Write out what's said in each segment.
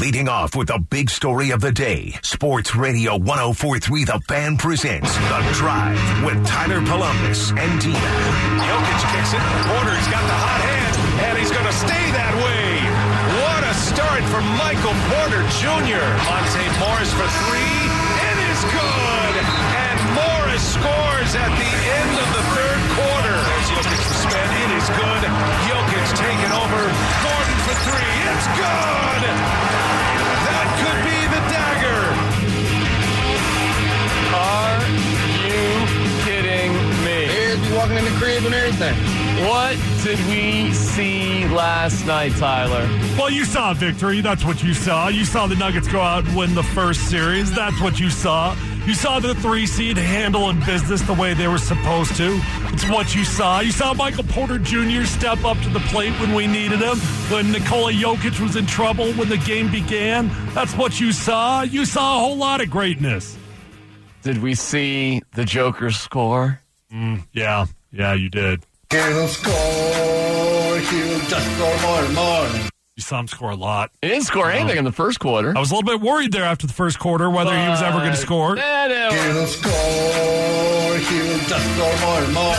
Leading off with the big story of the day, Sports Radio 104.3 The Fan presents The Drive with Tyler Columbus and Tina. Jokic kicks it. Porter's got the hot hand, and he's going to stay that way. What a start for Michael Porter Jr. Monte Morris for three. It is good. And Morris scores at the end of the third quarter. As Jokic to spin. It is good. Jokic taking over. Gordon for three. It's good. That could be the dagger. Are you kidding me? Here's me walking in the crib and everything. What did we see last night, Tyler? Well, you saw a victory. That's what you saw. You saw the Nuggets go out and win the first series. That's what you saw. You saw the 3-seed handling business the way they were supposed to. It's what you saw. You saw Michael Porter Jr. step up to the plate when we needed him, when Nikola Jokic was in trouble, when the game began. That's what you saw. You saw a whole lot of greatness. Did we see the Joker score? Yeah, you did. He'll score. He'll just score more. You saw him score a lot. He didn't score anything in the first quarter. I was a little bit worried there after the first quarter whether he was ever going to score. He'll score. He'll just score more.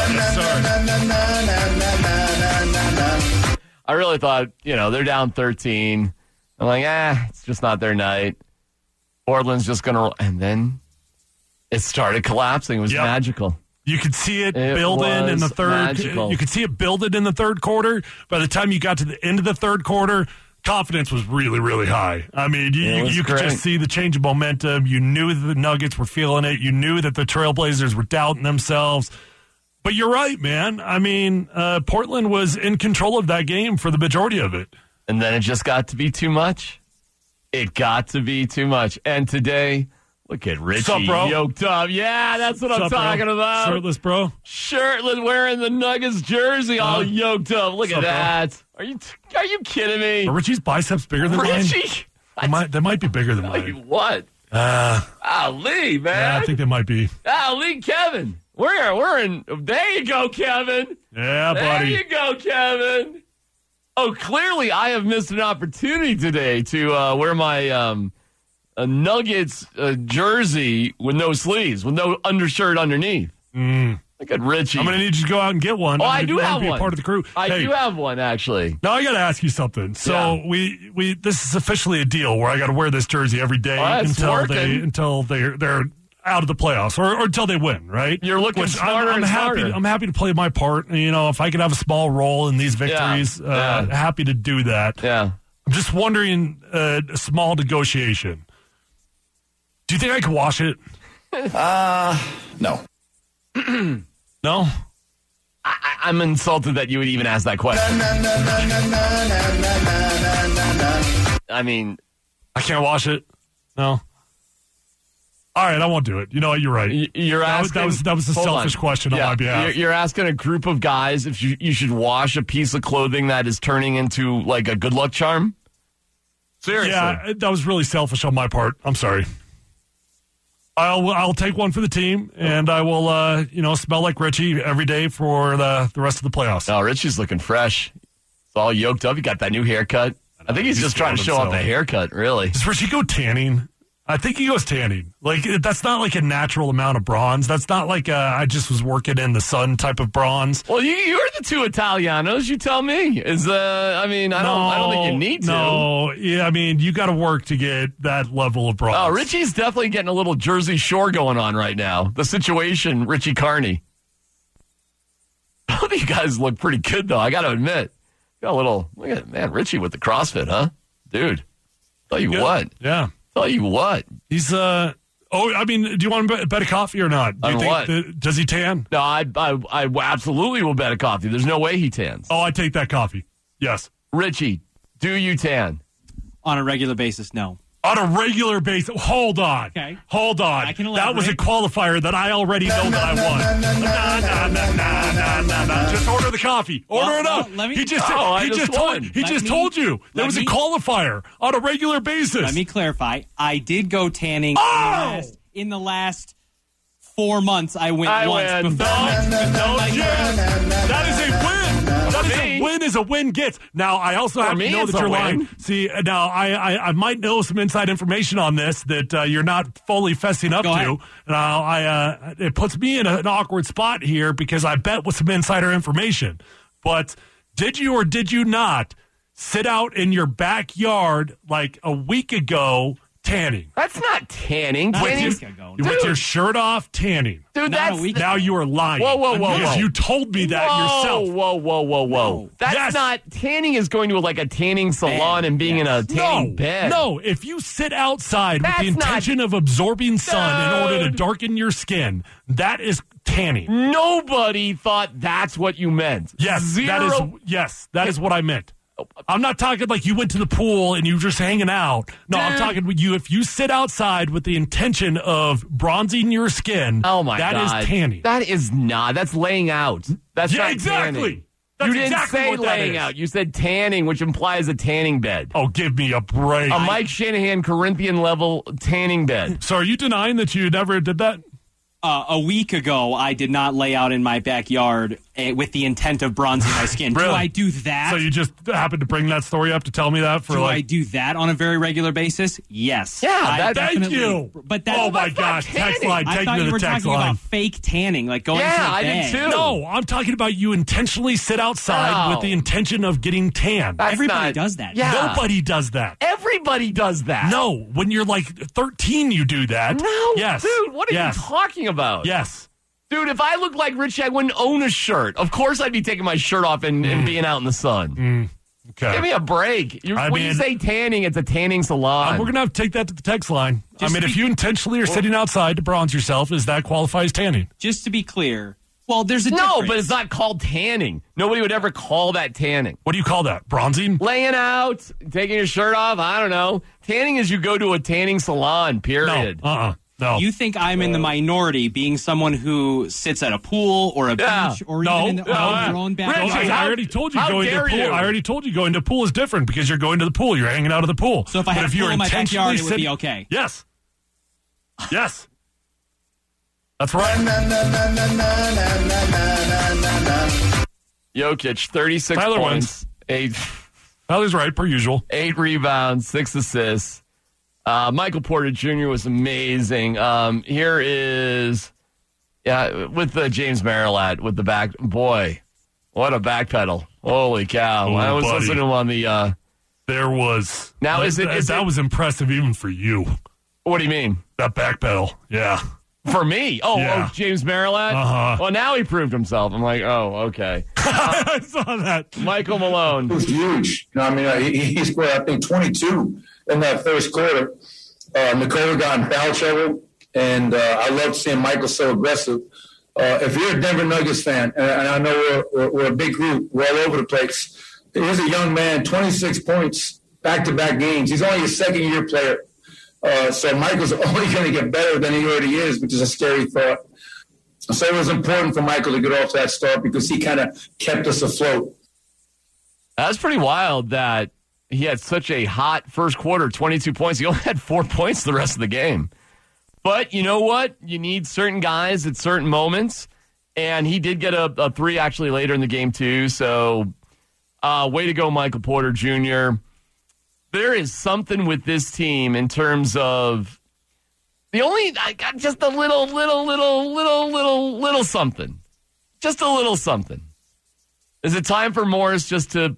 I really thought, they're down 13. I'm like, it's just not their night. Portland's just going to... And then it started collapsing. It was magical. You could see it building in the third. Magical. You could see it building in the third quarter. By the time you got to the end of the third quarter, confidence was really, really high. I mean, you could just see the change of momentum. You knew that the Nuggets were feeling it. You knew that the Trailblazers were doubting themselves. But you're right, man. I mean, Portland was in control of that game for the majority of it. And then it just got to be too much. It got to be too much. And today... Look at Richie What's up, bro? Yoked up. Yeah, that's what I'm talking about. Shirtless, bro. Shirtless, wearing the Nuggets jersey, all yoked up. Look at that. Bro? Are you kidding me? Are Richie's biceps bigger than mine? Richie? They might be bigger than Tell mine. you what? Ali, man. Yeah, I think they might be. Ali, Kevin. We're in. There you go, Kevin. Yeah, buddy. There you go, Kevin. Oh, clearly I have missed an opportunity today to wear my a Nuggets jersey with no sleeves, with no undershirt underneath. Look at Richie. I'm going to need you to go out and get one. I do have be one. A part of the crew. I do have one, actually. Now I got to ask you something. So we this is officially a deal where I got to wear this jersey every day until they're out of the playoffs or until they win, right? You're looking smarter and smarter. I'm happy to play my part. If I could have a small role in these victories, happy to do that. Yeah. I'm just wondering, a small negotiation. Do you think I can wash it? No. No? I'm insulted that you would even ask that question. I mean... I can't wash it? No? All right, I won't do it. You know what? You're right. You're asking... That was a selfish question on my behalf. You're asking a group of guys if you should wash a piece of clothing that is turning into, like, a good luck charm? Seriously. Yeah, that was really selfish on my part. I'm sorry. I'll take one for the team, and I will, smell like Richie every day for the rest of the playoffs. Oh, Richie's looking fresh. It's all yoked up. He got that new haircut. I think he's just trying to show off the haircut, really. Does Richie go tanning? I think he goes tanning. Like, that's not like a natural amount of bronze. That's not like I just was working in the sun type of bronze. Well, you're the two Italianos. You tell me. I don't think you need to. No, yeah, you got to work to get that level of bronze. Oh, Richie's definitely getting a little Jersey Shore going on right now. The situation, Richie Carney. Both of you guys look pretty good, though. I got to admit. Got a little. Look at Richie with the CrossFit, huh, dude? Tell you what. Yeah. Tell you what. He's do you want to bet a coffee or not? Does he tan? No, I absolutely will bet a coffee. There's no way he tans. Oh, I take that coffee. Yes. Richie, do you tan? On a regular basis, no. On a regular basis. Hold on. Okay. Hold on. I can that was a qualifier that I already know that I won. Just order the coffee. Order it up. He just told you there was a qualifier on a regular basis. Let me clarify. I did go tanning in the last 4 months. I went once before. That is a win. That is a win. win is a win gets. Now, I also have me, to know it's that you're a lying. win. See, now, I might know some inside information on this that you're not fully fessing up Go to. ahead. Now, it puts me in an awkward spot here because I bet with some insider information. But did you or did you not sit out in your backyard like a week ago tanning? That's not tanning. Not a Tanning's- week ago. With your shirt off tanning. Dude, Not a that's week Now you are lying. Whoa. Because you told me that yourself. Whoa. That's Yes. not tanning. Is going to like a tanning salon and being in a tanning bed. No, if you sit outside with the That's not- intention of absorbing sun in order to Dude. darken your skin, that is tanning. Nobody thought that's what you meant. Yes, that is what I meant. I'm not talking like you went to the pool and you were just hanging out. No, I'm Dude. talking with you. If you sit outside with the intention of bronzing your skin, Oh my that God. is tanning. That is not. That's laying out. That's Yeah, not exactly. tanning. That's You didn't exactly say what that laying is. out. You said tanning, which implies a tanning bed. Oh, give me a break. A Mike Shanahan Corinthian level tanning bed. So are you denying that you never did that? A week ago, I did not lay out in my backyard with the intent of bronzing my skin. Really? Do I do that? So you just happened to bring that story up to tell me that for do I like... do that on a very regular basis? Yes. Yeah, I that- Thank definitely- you. But that's Oh my that's not gosh, text tanning. line. I Take thought me to you the were text talking line. about fake tanning, like going Yeah, to a I did bed. too. No, I'm talking about you intentionally sit outside No. with the intention of getting tan. That's Everybody not- does that. Yeah. Nobody does that. Everybody does that. No, when you're like 13, you do that. No. Yes. Dude, what are Yes. you talking about? Yes. Dude, if I looked like Richie, I wouldn't own a shirt. Of course I'd be taking my shirt off and being out in the sun. Okay. Give me a break. I When you mean- say tanning, it's a tanning salon. We're going to have to take that to the text line. Just if you intentionally are sitting outside to bronze yourself, does that qualify as tanning? Just to be clear, well, there's a No, difference. but it's not called tanning. Nobody would ever call that tanning. What do you call that? Bronzing? Laying out, taking your shirt off, I don't know. Tanning is you go to a tanning salon, period. No. No. You think I'm in the minority being someone who sits at a pool or a Yeah. beach or No. even in No. your own backyard? Richie, I already told you how going to dare pool. you? I already told you going to pool is different because you're going to the pool. You're hanging out at the pool. So if I But had a you're pool in my intentionally backyard, it would be sitting- okay. Yes. Yes. That's right. Jokic, 36 Tyler points, Tyler's right, per usual. 8 rebounds, 6 assists. Michael Porter Jr. was amazing. Here is, with the James Marilat with the back. Boy, what a back pedal. Holy cow. Oh, I was buddy. listening to him on the, There was. Now, is it- that was impressive even for you. what do you mean? That back pedal. Yeah. For me? Yeah. Oh, James Marilat? Uh-huh. Well, now he proved himself. I'm like, oh, okay. I saw that. Michael Malone. was huge. You know, I mean, he scored, I think, 22 in that first quarter. Nikola got in foul trouble, and I love seeing Michael so aggressive. If you're a Denver Nuggets fan, and I know we're a big group, we're all over the place. Here's a young man, 26 points, back-to-back games. He's only a second-year player. So Michael's only going to get better than he already is, which is a scary thought. So it was important for Michael to get off that start because he kind of kept us afloat. That's pretty wild that he had such a hot first quarter, 22 points. He only had 4 points the rest of the game. But you know what? You need certain guys at certain moments. And he did get a 3 actually later in the game, too. So way to go, Michael Porter Jr. There is something with this team in terms of I got just a little something. Just a little something. Is it time for Morris just to,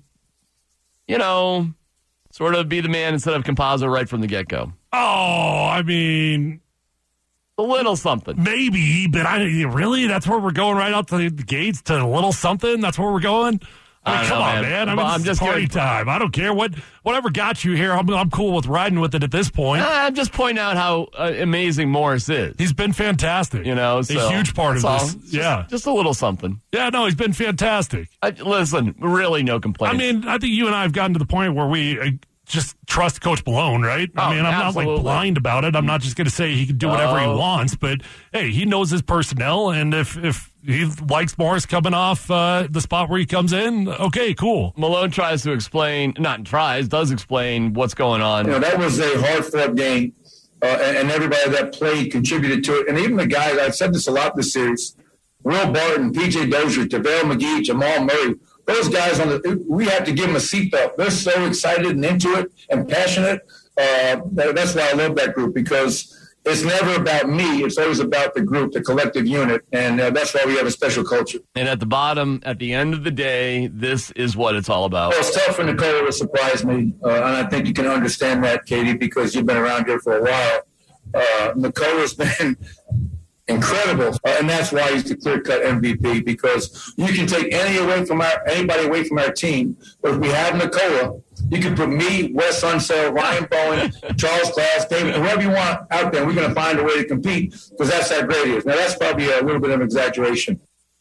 sort of be the man instead of Campazzo right from the get-go? Oh, I mean, A little something. maybe, but really? That's where we're going right out to the gates to a little something? That's where we're going? I mean, don't come know, on, man. I mean, I'm it's just party kidding. time. I don't care whatever got you here. I'm cool with riding with it at this point. I'm just pointing out how amazing Morris is. He's been fantastic. So a huge part of that's this. all. Yeah. Just a little something. Yeah, no, he's been fantastic. Listen, really no complaints. I mean, I think you and I have gotten to the point where we just trust Coach Malone, right? I Oh, mean, I'm absolutely. not like blind about it. I'm not just going to say he can do whatever he wants, but hey, he knows his personnel, and if he likes Morris coming off the spot where he comes in, okay, cool. Malone does explain what's going on. You know, that was a hard-fought game, and everybody that played contributed to it. And even the guys, I've said this a lot this series, Will Barton, P.J. Dozier, JaVale McGee, Jamal Murray, those guys we have to give them a seatbelt. They're so excited and into it and passionate. That's why I love that group, because it's never about me. It's always about the group, the collective unit, and that's why we have a special culture. And at the bottom, at the end of the day, this is what it's all about. Well, it's tough for Nikola to surprise me, and I think you can understand that, Katie, because you've been around here for a while. Nikola's been incredible, and that's why he's the clear-cut MVP, because you can take anybody away from our team, but if we have Nikola, you can put me, Wes Unseld, Ryan Bowen, Charles Glass, David, whoever you want out there. We're going to find a way to compete, because that's how great he is. Now, that's probably a little bit of exaggeration.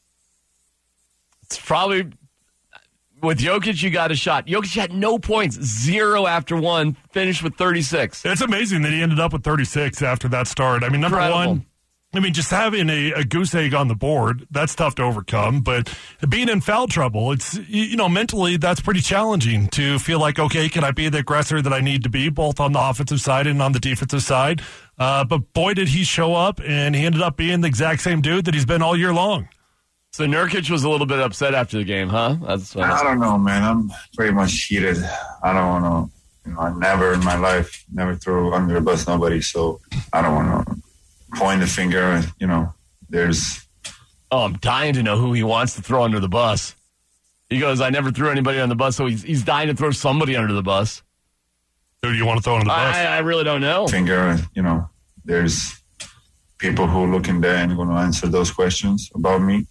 It's probably, with Jokic, you got a shot. Jokic had no points, 0 after 1, finished with 36. It's amazing that he ended up with 36 after that start. I mean, number one, just having a goose egg on the board, that's tough to overcome. But being in foul trouble, it's, mentally that's pretty challenging to feel like, okay, can I be the aggressor that I need to be, both on the offensive side and on the defensive side? But boy, did he show up, and he ended up being the exact same dude that he's been all year long. So Nurkic was a little bit upset after the game, huh? I don't know, man. I'm pretty much heated. I don't want to, I never in my life, never threw under the bus nobody, so I don't want to point the finger, there's... Oh, I'm dying to know who he wants to throw under the bus. He goes, I never threw anybody on the bus, so he's dying to throw somebody under the bus. Who do you want to throw under the bus? I really don't know. Finger, there's people who look in there and going to answer those questions about me.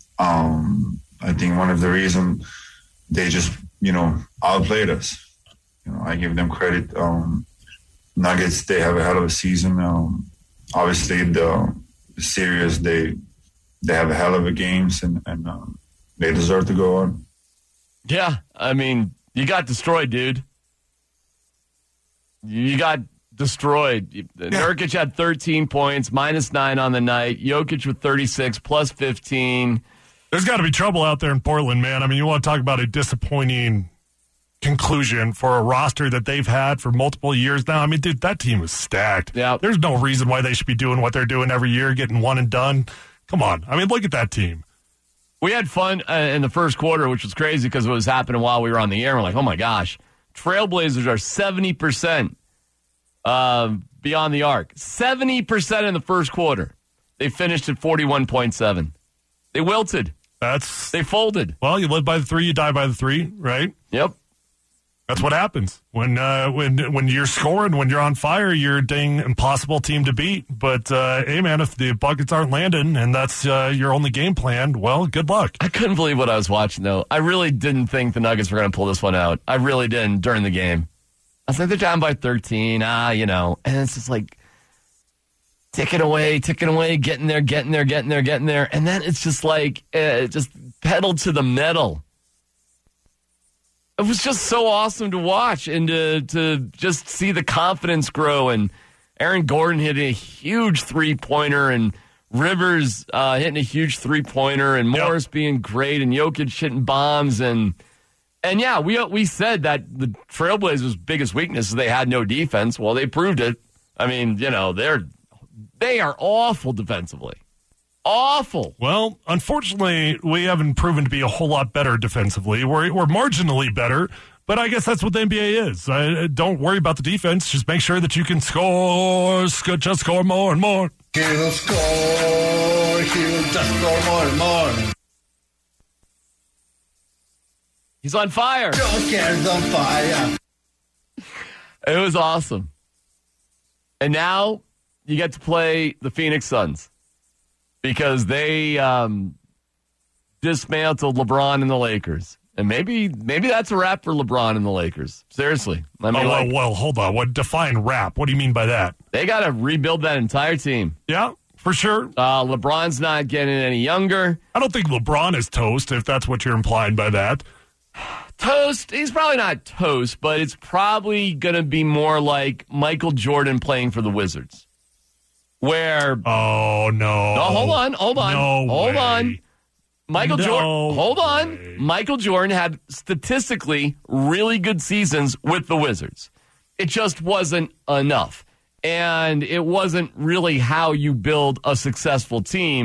I think one of the reasons they just, outplayed us. I give them credit. Nuggets, they have a hell of a season. Obviously, the series, they have a hell of a games, and they deserve to go on. Yeah, you got destroyed, dude. You got destroyed. Yeah. Nurkic had 13 points, -9 on the night. Jokic with 36, plus 15. There's got to be trouble out there in Portland, man. You want to talk about a disappointing conclusion for a roster that they've had for multiple years now. Dude, that team is stacked. Yeah. There's no reason why they should be doing what they're doing every year, getting one and done. Come on. Look at that team. We had fun in the first quarter, which was crazy because it was happening while we were on the air. We're like, oh my gosh. Trailblazers are 70% beyond the arc. 70% in the first quarter. They finished at 41.7. They wilted. They folded. Well, you live by the 3, you die by the 3, right? Yep. That's what happens when you're scoring, when you're on fire. You're a dang impossible team to beat. But hey, man, if the buckets aren't landing and that's your only game plan, well, good luck. I couldn't believe what I was watching, though. I really didn't think the Nuggets were going to pull this one out. I really didn't during the game. I was like, they're down by 13, and it's just like ticking away, getting there, and then it's just like just pedal to the metal. It was just so awesome to watch and to just see the confidence grow. And Aaron Gordon hitting a huge three-pointer, and Rivers hitting a huge three-pointer, and Morris being great, and Jokic hitting bombs. And yeah, we said that the Trailblazers' biggest weakness is they had no defense. Well, they proved it. They are awful defensively. Awful. Well, unfortunately, we haven't proven to be a whole lot better defensively. We're marginally better, but I guess that's what the NBA is. Don't worry about the defense. Just make sure that you can score. Just score more and more. He'll score. He'll just score more and more. He's on fire. Joker's on fire. It was awesome. And now you get to play the Phoenix Suns, because they dismantled LeBron and the Lakers. And maybe that's a wrap for LeBron and the Lakers. Seriously. Well, hold on. What define wrap? What do you mean by that? They got to rebuild that entire team. Yeah, for sure. LeBron's not getting any younger. I don't think LeBron is toast, if that's what you're implying by that. Toast? He's probably not toast, but it's probably going to be more like Michael Jordan playing for the Wizards. Where? Oh, no. No, hold on. No hold way. on. Michael Jordan had statistically really good seasons with the Wizards. It just wasn't enough. And it wasn't really how you build a successful team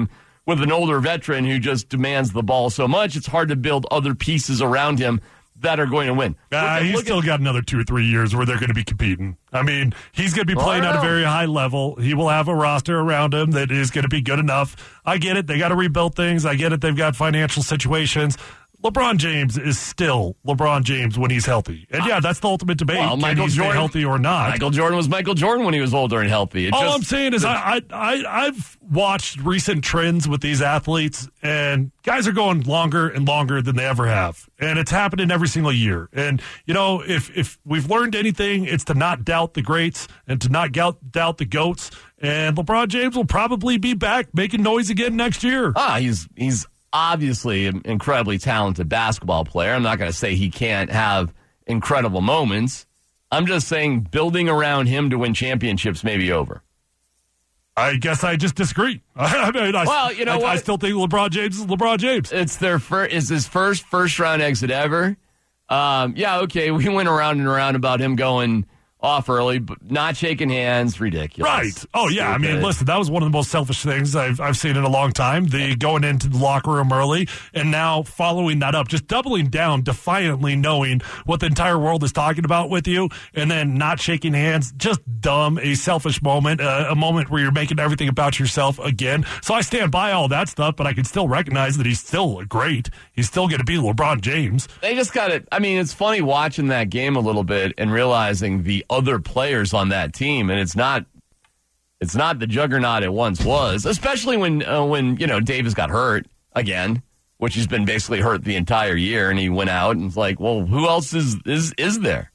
with an older veteran who just demands the ball so much, it's hard to build other pieces around him that are going to win. He's still got another 2 or 3 years where they're going to be competing. I mean, he's going to be playing at a very high level. He will have a roster around him that is going to be good enough. I get it. They got to rebuild things. I get it. They've got financial situations. LeBron James is still LeBron James when he's healthy. And, yeah, that's the ultimate debate. Well, Michael Jordan, healthy or not. Michael Jordan was Michael Jordan when he was older and healthy. I'm saying is I've watched recent trends with these athletes, and guys are going longer and longer than they ever have. And it's happening every single year. And, if we've learned anything, it's to not doubt the greats and to not doubt the GOATs. And LeBron James will probably be back making noise again next year. He's obviously an incredibly talented basketball player. I'm not going to say he can't have incredible moments. I'm just saying building around him to win championships may be over. I guess I just disagree. I still think LeBron James is LeBron James. It's his first round exit ever. Okay, we went around and around about him going off early, but not shaking hands, ridiculous. Right. Oh, yeah. I mean, listen, that was one of the most selfish things I've seen in a long time. The going into the locker room early and now following that up, just doubling down, defiantly knowing what the entire world is talking about with you, and then not shaking hands. Just dumb, a selfish moment, a moment where you're making everything about yourself again. So I stand by all that stuff, but I can still recognize that he's still great. He's still going to be LeBron James. They just got it. I mean, it's funny watching that game a little bit and realizing the other players on that team, and it's not the juggernaut it once was, especially when Davis got hurt again, which he's been basically hurt the entire year, and he went out and it's like, well, who else is there?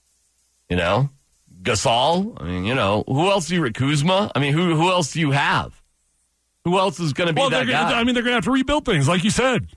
Gasol? I mean, who else do you Kuzma? I mean, who else do you have? Who else is going to be that guy? I mean, they're going to have to rebuild things, like you said.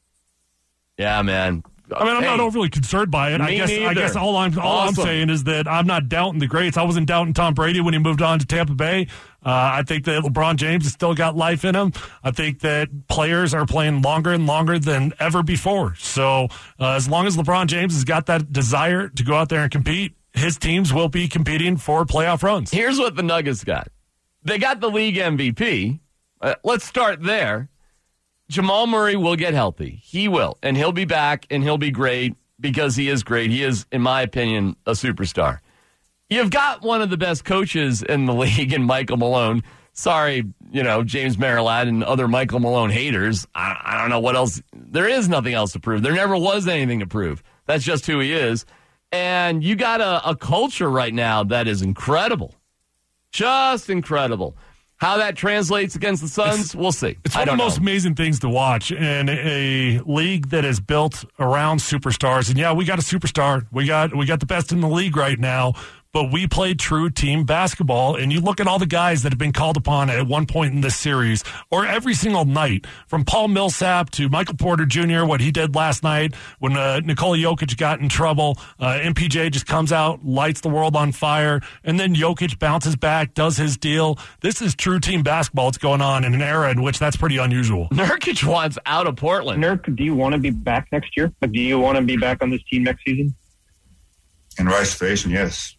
Yeah, man. I mean, I'm not overly concerned by it. I guess all I'm saying is that I'm not doubting the greats. I wasn't doubting Tom Brady when he moved on to Tampa Bay. I think that LeBron James has still got life in him. I think that players are playing longer and longer than ever before. So as long as LeBron James has got that desire to go out there and compete, his teams will be competing for playoff runs. Here's what the Nuggets got. They got the league MVP. Let's start there. Jamal Murray will get healthy. He will. And he'll be back, and he'll be great because he is great. He is, in my opinion, a superstar. You've got one of the best coaches in the league in Michael Malone. Sorry, James Marilat and other Michael Malone haters. I don't know what else. There is nothing else to prove. There never was anything to prove. That's just who he is. And you got a culture right now that is incredible. Just incredible. How that translates against the Suns, we'll see. It's one of the most amazing things to watch in a league that is built around superstars. And, yeah, we got a superstar. We got the best in the league right now. But we play true team basketball, and you look at all the guys that have been called upon at one point in this series, or every single night, from Paul Millsap to Michael Porter Jr., what he did last night when Nikola Jokic got in trouble. MPJ just comes out, lights the world on fire, and then Jokic bounces back, does his deal. This is true team basketball that's going on in an era in which that's pretty unusual. Nurkic wants out of Portland. Nurk, do you want to be back next year? Do you want to be back on this team next season? In right situation, yes.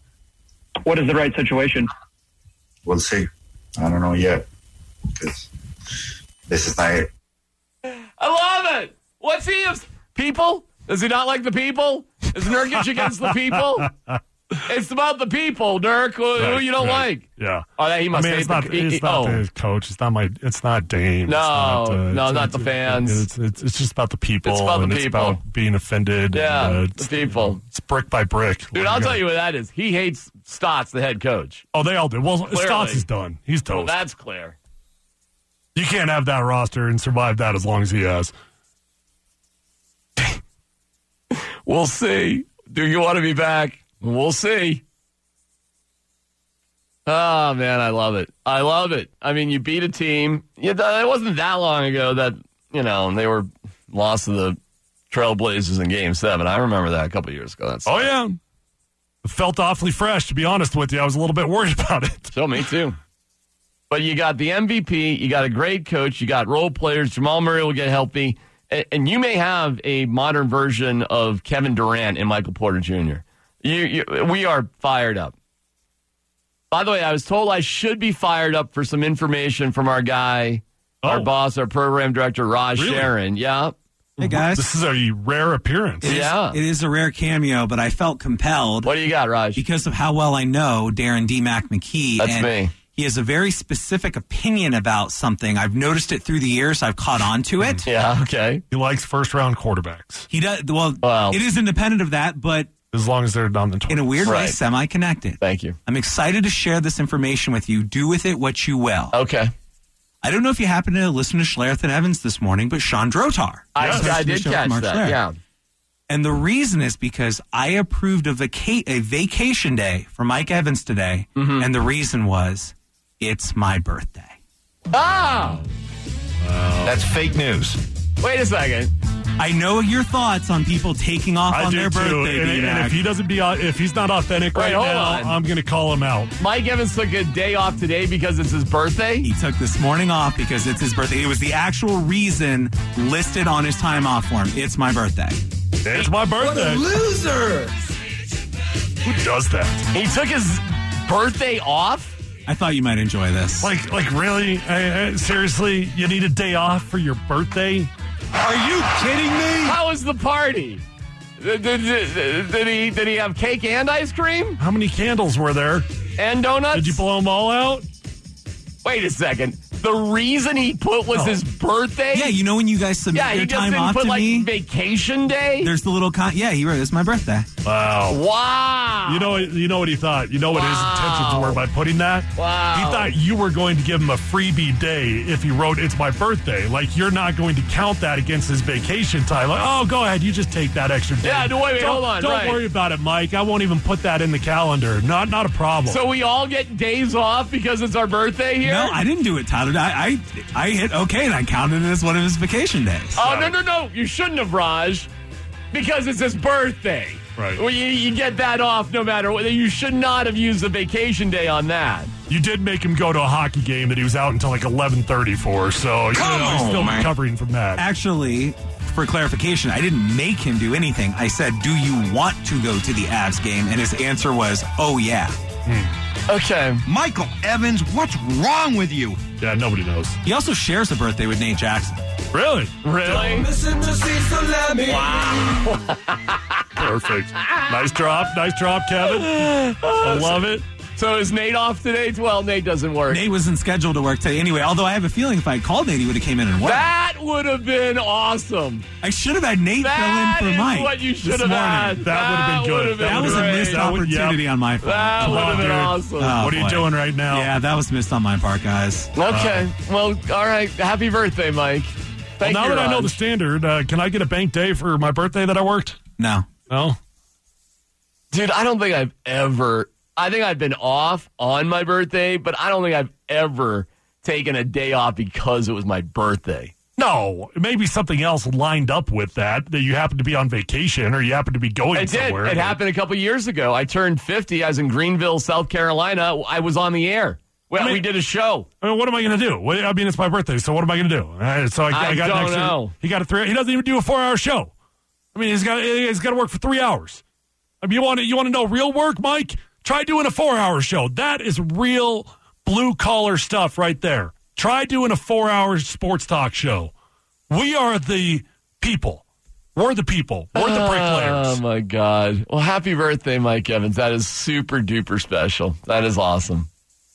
What is the right situation? We'll see. I don't know yet because this is not it. I love it. What's he? People? Does he not like the people? Is Nurkic against the people? It's about the people, Nurk. Who you don't like? Yeah. Oh, he must hate it's not his coach. It's not Dame. No, not the fans. It's just about the people. It's about the people. It's about being offended. Yeah, and, the people. It's brick by brick. Dude, I'll tell you what that is. He hates Stotts, the head coach. Oh, they all do. Well, Clearly. Stotts is done. He's toast. Well, that's clear. You can't have that roster and survive that as long as he has. We'll see. Do you want to be back? We'll see. Oh, man, I love it. I love it. I mean, you beat a team. It wasn't that long ago that, they were lost to the Trailblazers in Game 7. I remember that a couple years ago. Yeah. It felt awfully fresh, to be honest with you. I was a little bit worried about it. So, me too. But you got the MVP. You got a great coach. You got role players. Jamal Murray will get healthy. And you may have a modern version of Kevin Durant and Michael Porter Jr. We are fired up. By the way, I was told I should be fired up for some information from our guy Our boss, our program director, Raj Sharon. Yeah. Hey, guys. This is a rare appearance. It is a rare cameo, but I felt compelled. What do you got, Raj? Because of how well I know Darren D. Mac McKee. That's me. He has a very specific opinion about something. I've noticed it through the years. I've caught on to it. Yeah, okay. He likes first-round quarterbacks. He does. Well, it is independent of that, but as long as they're not the 20s. In a weird way, semi-connected. Thank you. I'm excited to share this information with you. Do with it what you will. Okay. I don't know if you happen to listen to Schlereth and Evans this morning, but Sean Drotar. I did catch that, yeah. And the reason is because I approved a vacation day for Mike Evans today, and the reason was it's my birthday. Ah! That's fake news. Wait a second. I know your thoughts on people taking off on their birthday. And if he doesn't if he's not authentic now, I'm going to call him out. Mike Evans took a day off today because it's his birthday? He took this morning off because it's his birthday. It was the actual reason listed on his time off form. It's my birthday. It's my birthday. What a loser! Who does that? He took his birthday off? I thought you might enjoy this. Like really? Seriously? You need a day off for your birthday? Are you kidding me? How was the party? Did he have cake and ice cream? How many candles were there? And donuts? Did you blow them all out? Wait a second. The reason he put was his birthday? Yeah, you know when you guys submit your time off to me? He just didn't put, vacation day? There's the little he wrote, it's my birthday. Wow. You know what he thought? You know what his intentions were by putting that? Wow. He thought you were going to give him a freebie day if he wrote, it's my birthday. Like, you're not going to count that against his vacation time. Like, oh, go ahead. You just take that extra day. Yeah, wait, hold on. Don't worry about it, Mike. I won't even put that in the calendar. Not a problem. So we all get days off because it's our birthday here? No, I didn't do it, Tyler. I hit okay, and I counted it as one of his vacation days. Oh, no. You shouldn't have, Raj, because it's his birthday. Right. Well, you get that off no matter what. You should not have used a vacation day on that. You did make him go to a hockey game that he was out until like 11:30 for, so he's still recovering from that. Actually, for clarification, I didn't make him do anything. I said, do you want to go to the Avs game? And his answer was, oh, yeah. Okay. Michael Evans, what's wrong with you? Yeah, nobody knows. He also shares a birthday with Nate Jackson. Really? Really? Wow. Perfect. Nice drop, Kevin. I love it. So is Nate off today? Well, Nate doesn't work. Nate wasn't scheduled to work today anyway, although I have a feeling if I had called Nate, he would have came in and worked. That would have been awesome. I should have had Nate fill in for Mike. That is what you should have had. That would have been good. That was a missed opportunity on my part. That would have been awesome. Oh, what are you doing right now? Yeah, that was missed on my part, guys. Okay. Well, all right. Happy birthday, Mike. Thank now you, that Raj. I know the standard, can I get a bank day for my birthday that I worked? No. No? Dude, I don't think I think I've been off on my birthday, but I don't think I've ever taken a day off because it was my birthday. No, maybe something else lined up with that you happen to be on vacation or you happen to be going somewhere. It happened a couple years ago. I turned 50. I was in Greenville, South Carolina. I was on the air. Well, we did a show. I mean, what am I going to do? I mean, it's my birthday, so what am I going to do? So I got don't know. He got he doesn't even do a 4-hour show. I mean, he's got to work for 3 hours. I mean, you want to know real work, Mike? Try doing a 4-hour show. That is real blue-collar stuff right there. Try doing a 4-hour sports talk show. We are the people. We're the people. We're the bricklayers. Oh, my God. Well, happy birthday, Mike Evans. That is super-duper special. That is awesome.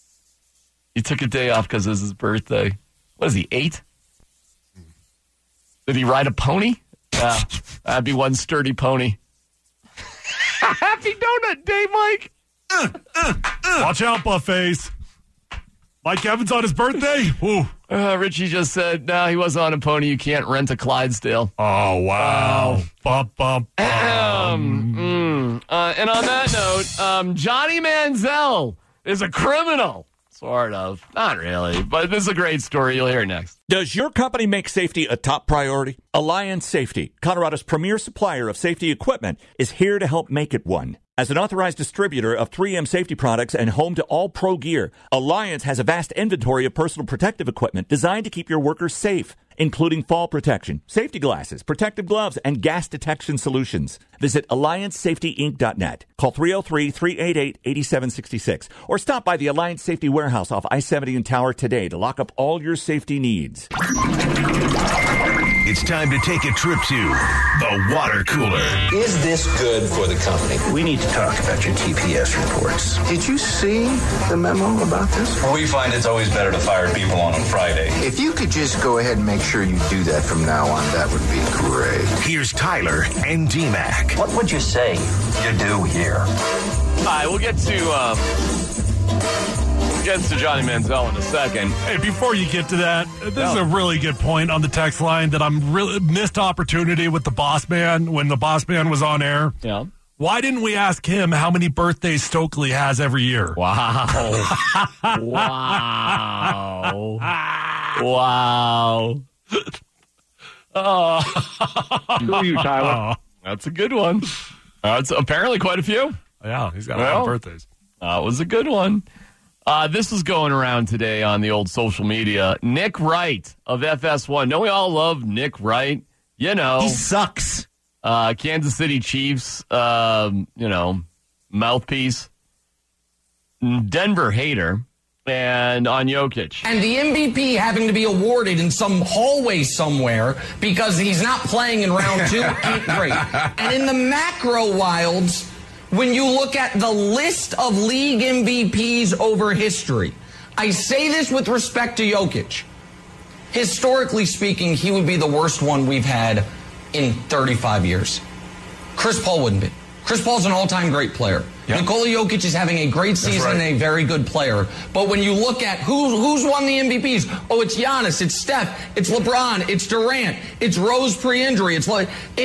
He took a day off because it was his birthday. What is he, 8? Did he ride a pony? Yeah, that'd be one sturdy pony. Happy Donut Day, Mike. Watch out, buffets. Mike Evans on his birthday? Ooh. Richie just said, no, he wasn't on a pony. You can't rent a Clydesdale. Oh, wow. Bum, bum, bum. And on that note, Johnny Manziel is a criminal. Sort of. Not really. But this is a great story. You'll hear it next. Does your company make safety a top priority? Alliance Safety, Colorado's premier supplier of safety equipment, is here to help make it one. As an authorized distributor of 3M safety products and home to all pro gear, Alliance has a vast inventory of personal protective equipment designed to keep your workers safe, including fall protection, safety glasses, protective gloves, and gas detection solutions. Visit AllianceSafetyInc.net. Call 303-388-8766 or stop by the Alliance Safety Warehouse off I-70 and Tower today to lock up all your safety needs. It's time to take a trip to the water cooler. Is this good for the company? We need to talk about your TPS reports. Did you see the memo about this? We find it's always better to fire people on Friday. If you could just go ahead and make sure you do that from now on, that would be great. Here's Tyler and D-Mac. What would you say you do here? All right, we'll get to Johnny Manziel in a second. Hey, before you get to that, this is a really good point on the text line that I'm really missed opportunity with the boss man when the boss man was on air. Yeah. Why didn't we ask him how many birthdays Stokely has every year? Wow. Wow. Wow. Who are you, Tyler? That's a good one. It's apparently quite a few. Yeah, he's got a lot of birthdays. It was a good one. This is going around today on the old social media. Nick Wright of FS1. Don't we all love Nick Wright? You know. He sucks. Kansas City Chiefs, mouthpiece. Denver hater. And on Jokic. And the MVP having to be awarded in some hallway somewhere because he's not playing in round 2 ain't great. And in the macro wilds, when you look at the list of league MVPs over history, I say this with respect to Jokic. Historically speaking, he would be the worst one we've had in 35 years. Chris Paul wouldn't be. Chris Paul's an all-time great player. Yep. Nikola Jokic is having a great season and a very good player. But when you look at who's won the MVPs, it's Giannis, it's Steph, it's LeBron, it's Durant, it's Rose pre-injury, Nikola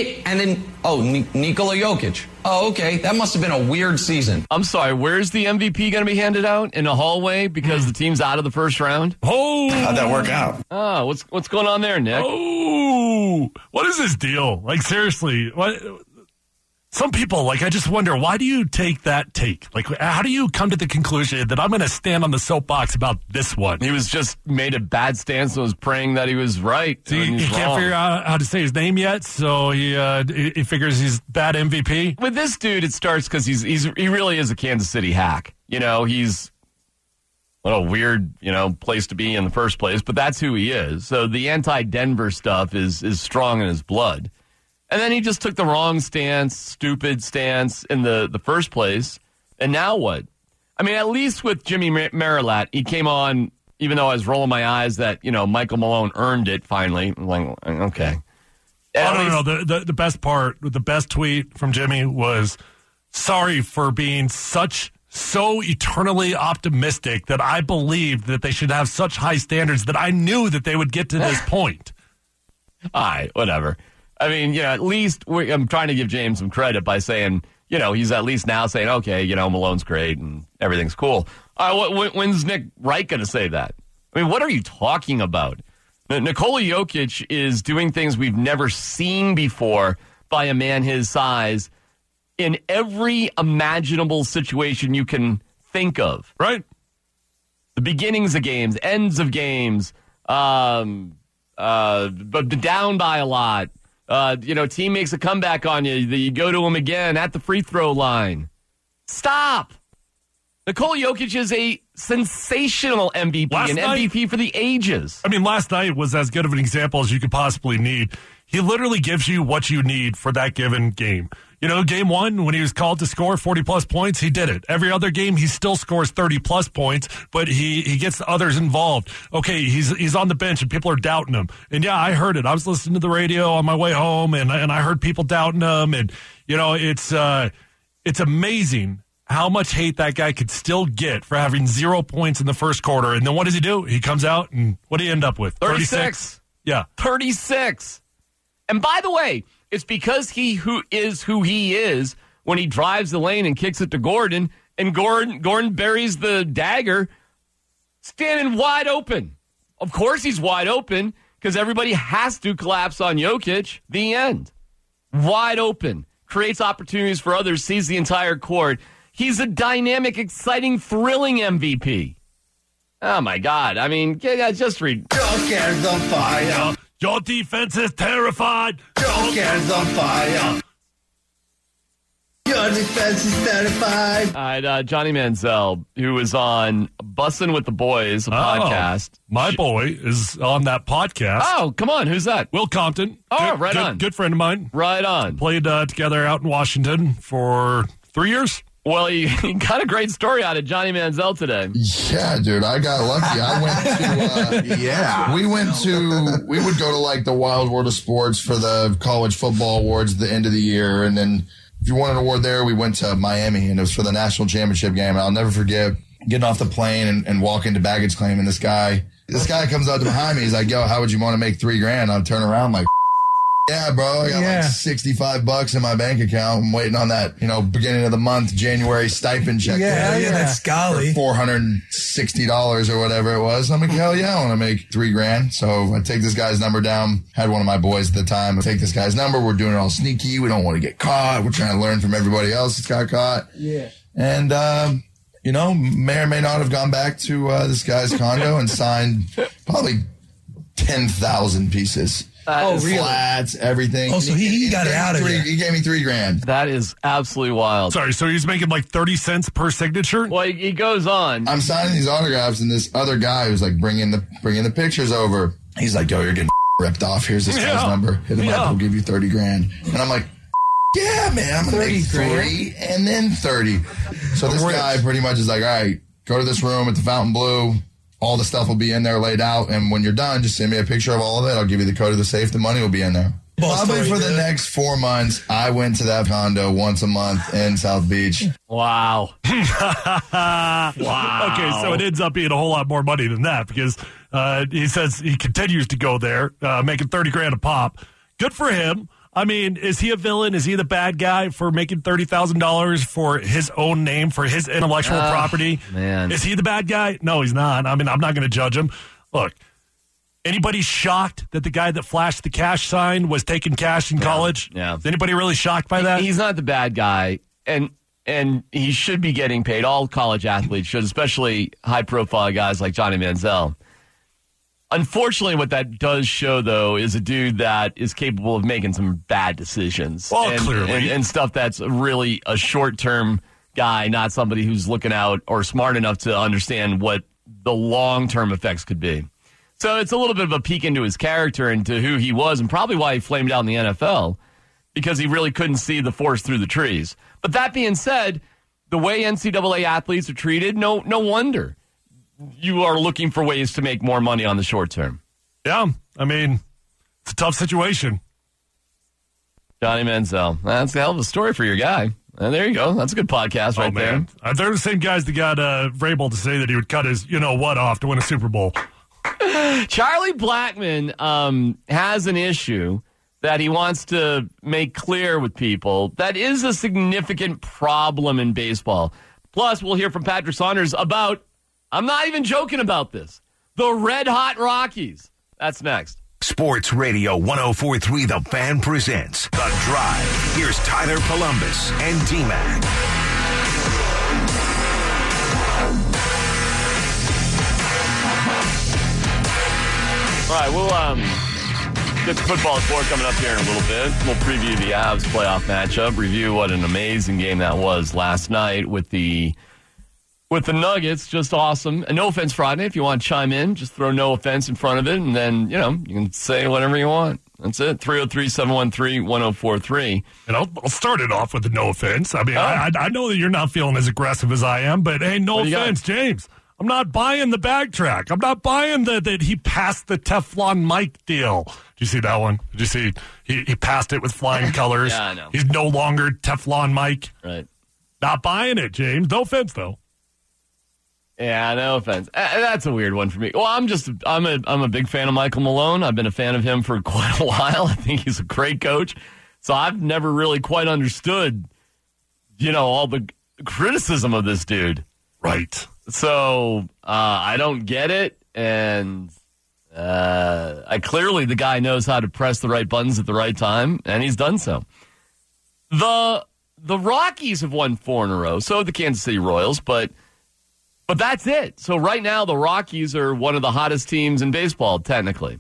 Jokic. Oh, okay, that must have been a weird season. I'm sorry, where's the MVP going to be handed out? In a hallway because the team's out of the first round? Oh! How'd that work out? Oh, what's going on there, Nick? Oh! What is this deal? Like, seriously, what... Some people, I just wonder, why do you take that take? How do you come to the conclusion that I'm going to stand on the soapbox about this one? He was just made a bad stance and was praying that he was right. He can't figure out how to say his name yet, so he figures he's bad MVP. With this dude, it starts because he really is a Kansas City hack. He's what a weird, place to be in the first place, but that's who he is. So the anti-Denver stuff is strong in his blood. And then he just took the wrong stance, stupid stance in the first place. And now what? I mean, at least with Jimmy Marilat, he came on, even though I was rolling my eyes that, Michael Malone earned it finally. I'm like, okay. No. The best part, the best tweet from Jimmy was, sorry for being so eternally optimistic that I believed that they should have such high standards that I knew that they would get to this point. All right, whatever. I mean, at least I'm trying to give James some credit by saying, he's at least now saying, okay, Malone's great and everything's cool. All right, when's Nick Wright going to say that? I mean, what are you talking about? Nikola Jokic is doing things we've never seen before by a man his size in every imaginable situation you can think of. Right. The beginnings of games, ends of games, but down by a lot. Team makes a comeback on you. You go to him again at the free throw line. Stop. Nikola Jokic is a sensational MVP, MVP for the ages. I mean, last night was as good of an example as you could possibly need. He literally gives you what you need for that given game. Game 1, when he was called to score 40-plus points, he did it. Every other game, he still scores 30-plus points, but he gets others involved. Okay, he's on the bench, and people are doubting him. And, yeah, I heard it. I was listening to the radio on my way home, and I heard people doubting him. And, it's amazing how much hate that guy could still get for having 0 points in the first quarter. And then what does he do? He comes out, and what do you end up with? 36. Yeah. 36. And by the way, it's because who he is when he drives the lane and kicks it to Gordon, and Gordon buries the dagger standing wide open. Of course he's wide open because everybody has to collapse on Jokic. The end. Wide open. creates opportunities for others, sees the entire court. He's a dynamic, exciting, thrilling MVP. Oh, my God. I mean, just read. Joker's on fire. Your defense is terrified. Joker's on fire. Your defense is terrified. All right, Johnny Manziel, who was on Bussin' with the Boys, a podcast. My boy is on that podcast. Oh, come on. Who's that? Will Compton. Oh, right on. Good friend of mine. Right on. Played together out in Washington for 3 years. Well, he got a great story out of Johnny Manziel today. Yeah, dude, I got lucky. I went to, we would go to like the Wild World of Sports for the college football awards at the end of the year. And then if you won an award there, we went to Miami and it was for the national championship game. And I'll never forget getting off the plane and walking to baggage claim. And this guy comes up to behind me. He's like, yo, how would you want to make $3,000? I'll turn around like, yeah, bro, I got like $65 in my bank account. I'm waiting on that, beginning of the month, January stipend check. Yeah, that's golly. $460 or whatever it was. I'm like, hell yeah, I want to make $3,000. So I take this guy's number down. Had one of my boys at the time. I take this guy's number. We're doing it all sneaky. We don't want to get caught. We're trying to learn from everybody else that's got caught. Yeah. And, may or may not have gone back to this guy's condo and signed probably 10,000 pieces. Really? Flats, everything. Oh, so he got it out of there. He gave me $3,000. That is absolutely wild. Sorry, so he's making like 30 cents per signature? Well, he goes on. I'm signing these autographs, and this other guy who's like bringing the pictures over. He's like, yo, you're getting ripped off. Here's this guy's number. Hit him up. We'll give you $30,000. And I'm like, yeah, man, I'm going to make 3 and then 30. So this guy pretty much is like, all right, go to this room at the Fontainebleau. All the stuff will be in there laid out, and when you're done, just send me a picture of all of it. I'll give you the code of the safe. The money will be in there. Probably for the next 4 months, I went to that condo once a month in South Beach. Wow. Wow. Okay, so it ends up being a whole lot more money than that because he says he continues to go there, making $30,000 a pop. Good for him. I mean, is he a villain? Is he the bad guy for making $30,000 for his own name, for his intellectual property? Man. Is he the bad guy? No, he's not. I mean, I'm not going to judge him. Look, anybody shocked that the guy that flashed the cash sign was taking cash in college? Yeah. Is anybody really shocked by that? He's not the bad guy, and he should be getting paid. All college athletes should, especially high-profile guys like Johnny Manziel. Unfortunately, what that does show, though, is a dude that is capable of making some bad decisions. Well, clearly. And stuff that's really a short-term guy, not somebody who's looking out or smart enough to understand what the long-term effects could be. So it's a little bit of a peek into his character and to who he was and probably why he flamed out in the NFL, because he really couldn't see the forest through the trees. But that being said, the way NCAA athletes are treated, no wonder you are looking for ways to make more money on the short term. Yeah, I mean, it's a tough situation. Johnny Manziel. That's a hell of a story for your guy. And there you go. That's a good podcast right there. They're the same guys that got Vrabel to say that he would cut his you-know-what off to win a Super Bowl. Charlie Blackmon has an issue that he wants to make clear with people that is a significant problem in baseball. Plus, we'll hear from Patrick Saunders about, I'm not even joking about this, the Red Hot Rockies. That's next. Sports Radio 104.3 The Fan presents The Drive. Here's Tyler Columbus and T-Mac. All right, we'll get the football score coming up here in a little bit. We'll preview the Avs playoff matchup, review what an amazing game that was last night with the Nuggets. Just awesome. And No Offense Friday, if you want to chime in, just throw No Offense in front of it, and then, you can say whatever you want. That's it. 303-713-1043. And I'll start it off with the No Offense. I mean, I know that you're not feeling as aggressive as I am, but hey, no offense, James. I'm not buying the backtrack. I'm not buying that he passed the Teflon Mike deal. Did you see that one? Did you see he passed it with flying colors? Yeah, I know. He's no longer Teflon Mike. Right. Not buying it, James. No offense, though. Yeah, no offense. That's a weird one for me. Well, I'm a big fan of Michael Malone. I've been a fan of him for quite a while. I think he's a great coach. So I've never really quite understood, all the criticism of this dude. Right. So I don't get it, and clearly the guy knows how to press the right buttons at the right time, and he's done so. The Rockies have won 4 in a row, so have the Kansas City Royals, but that's it. So right now, the Rockies are one of the hottest teams in baseball, technically.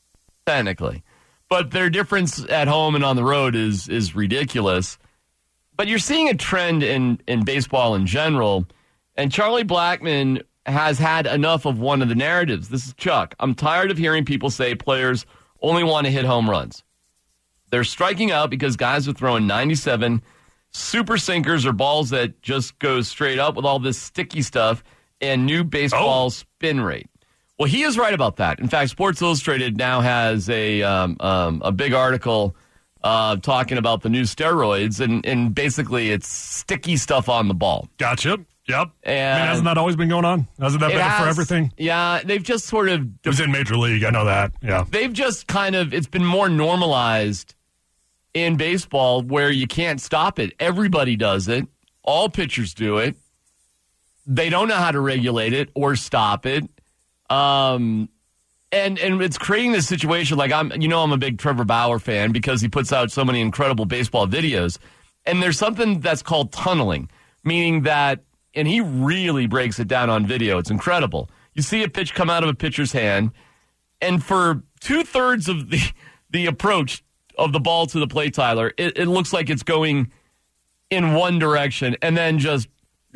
But their difference at home and on the road is ridiculous. But you're seeing a trend in baseball in general, and Charlie Blackmon has had enough of one of the narratives. This is Chuck. I'm tired of hearing people say players only want to hit home runs. They're striking out because guys are throwing 97 super sinkers or balls that just go straight up with all this sticky stuff and new baseball spin rate. Well, he is right about that. In fact, Sports Illustrated now has a big article talking about the new steroids, and basically it's sticky stuff on the ball. Gotcha. Yep. And hasn't that always been going on? Hasn't that been for everything? Yeah, they've just sort of... It was in Major League, I know that, yeah. They've just it's been more normalized in baseball where you can't stop it. Everybody does it. All pitchers do it. They don't know how to regulate it or stop it. And it's creating this situation like I'm a big Trevor Bauer fan because he puts out so many incredible baseball videos. And there's something that's called tunneling, meaning that, and he really breaks it down on video. It's incredible. You see a pitch come out of a pitcher's hand, and for 2/3 of the approach of the ball to the plate, Tyler, it looks like it's going in one direction, and then just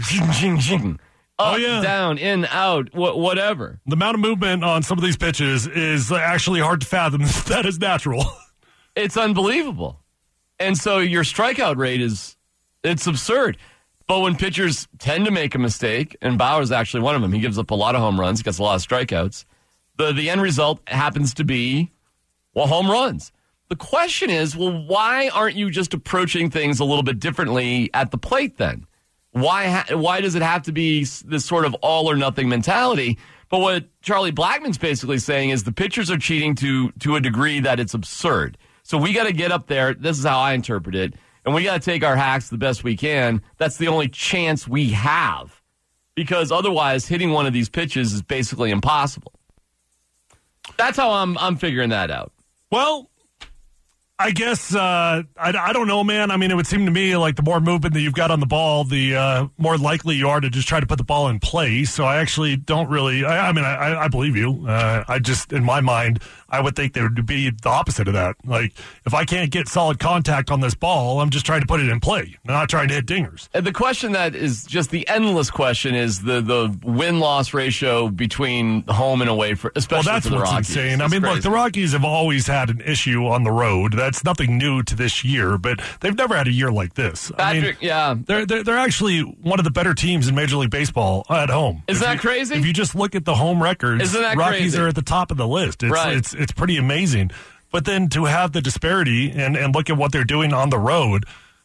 up, down, in, out, whatever. The amount of movement on some of these pitches is actually hard to fathom. That is natural. It's unbelievable. And so your strikeout rate it's absurd. But when pitchers tend to make a mistake, and Bauer's actually one of them, he gives up a lot of home runs, gets a lot of strikeouts, the end result happens to be, home runs. The question is, why aren't you just approaching things a little bit differently at the plate then? Why does it have to be this sort of all-or-nothing mentality? But what Charlie Blackmon's basically saying is the pitchers are cheating to a degree that it's absurd. So we got to get up there. This is how I interpret it. And we got to take our hacks the best we can. That's the only chance we have. Because otherwise, hitting one of these pitches is basically impossible. That's how I'm figuring that out. Well, I guess, I don't know, man. I mean, it would seem to me like the more movement that you've got on the ball, the more likely you are to just try to put the ball in play. So I actually don't really, I believe you. I just, in my mind, I would think there would be the opposite of that. Like, if I can't get solid contact on this ball, I'm just trying to put it in play, not trying to hit dingers. And the question that is just the endless question is the win-loss ratio between home and away, especially for the Rockies. That's what's insane. I mean, look, the Rockies have always had an issue on the road. That's nothing new to this year, but they've never had a year like this. Patrick, They're actually one of the better teams in Major League Baseball at home. Isn't that crazy? If you just look at the home records, Rockies are at the top of the list. It's pretty amazing. But then to have the disparity and look at what they're doing on the road,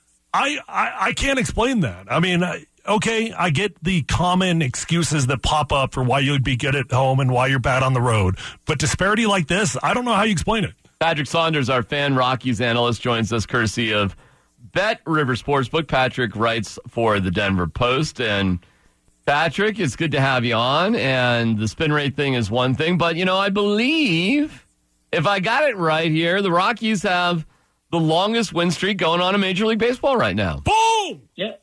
I can't explain that. I mean, okay, I get the common excuses that pop up for why you'd be good at home and why you're bad on the road. But disparity like this, I don't know how you explain it. Patrick Saunders, our fan Rockies analyst, joins us courtesy of Bet River Sportsbook. Patrick writes for the Denver Post. And Patrick, it's good to have you on. And the spin rate thing is one thing. But, I believe, if I got it right here, the Rockies have the longest win streak going on in Major League Baseball right now. Boom! Yeah.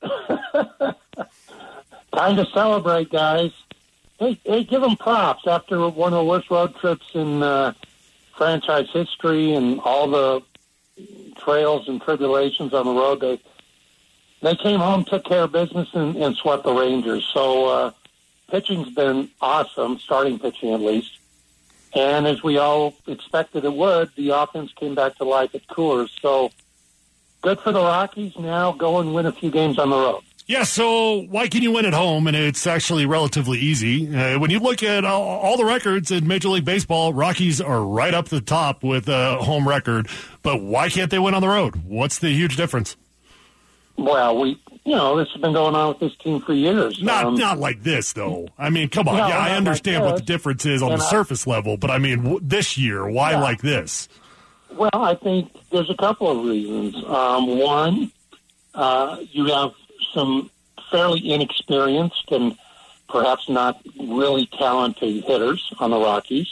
Time to celebrate, guys. Hey, give them props. After one of the worst road trips in franchise history and all the trails and tribulations on the road, they came home, took care of business, and swept the Rangers. So pitching's been awesome, starting pitching at least. And as we all expected it would, the offense came back to life at Coors. So good for the Rockies. Now go and win a few games on the road. Yeah, so why can you win at home? And it's actually relatively easy. When you look at all the records in Major League Baseball, Rockies are right up the top with a home record. But why can't they win on the road? What's the huge difference? Well, this has been going on with this team for years. Not like this, though. I mean, come on. I understand what the difference is on the surface level. But, I mean, this year, why like this? Well, I think there's a couple of reasons. One, you have some fairly inexperienced and perhaps not really talented hitters on the Rockies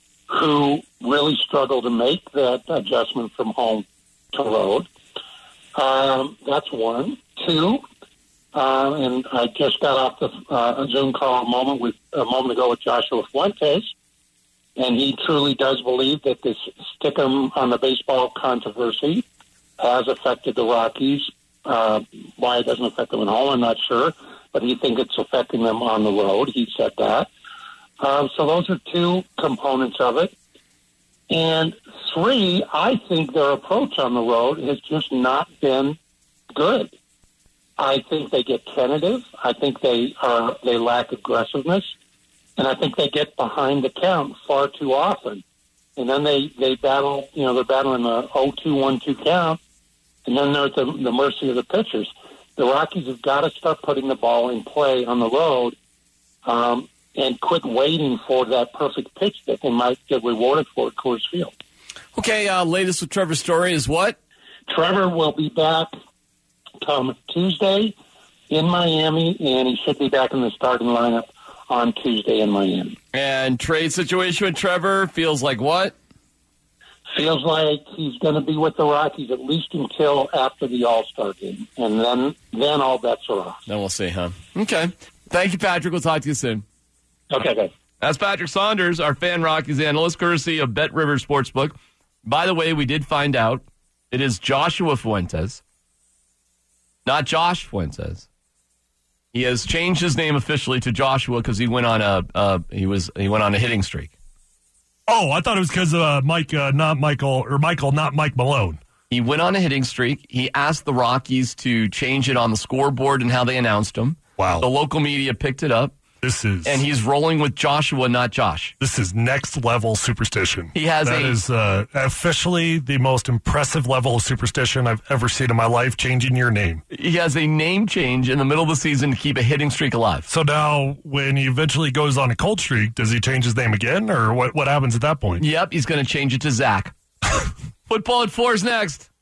who really struggle to make that adjustment from home to road. That's one. Two, and I just got off a Zoom call a moment ago with Joshua Fuentes, and he truly does believe that this stick 'em on the baseball controversy has affected the Rockies. Why it doesn't affect them at home, I'm not sure, but he thinks it's affecting them on the road. He said that. So those are two components of it. And three, I think their approach on the road has just not been good. I think they get tentative. I think they lack aggressiveness. And I think they get behind the count far too often. And then they battle, they're battling the 0-2, 1-2 count, and then they're at the mercy of the pitchers. The Rockies have got to start putting the ball in play on the road and quit waiting for that perfect pitch that they might get rewarded for at Coors Field. Okay, latest with Trevor Story is what? Trevor will be back come Tuesday in Miami, and he should be back in the starting lineup on Tuesday in Miami. And trade situation with Trevor feels like what? Feels like he's going to be with the Rockies at least until after the All-Star game. And then all bets are off. Then we'll see, huh? Okay. Thank you, Patrick. We'll talk to you soon. Okay, guys. That's Patrick Saunders, our Fan Rockies analyst, courtesy of Bet River Sportsbook. By the way, we did find out it is Joshua Fuentes, not Josh Fuentes. He has changed his name officially to Joshua because he went on a hitting streak. Oh, I thought it was because of Mike, not Michael, or Michael, not Mike Malone. He went on a hitting streak. He asked the Rockies to change it on the scoreboard and how they announced him. Wow. The local media picked it up. And he's rolling with Joshua, not Josh. This is next level superstition. That is officially the most impressive level of superstition I've ever seen in my life, changing your name. He has a name change in the middle of the season to keep a hitting streak alive. So now when he eventually goes on a cold streak, does he change his name again, or what happens at that point? Yep, he's going to change it to Zach. Football at 4 is next.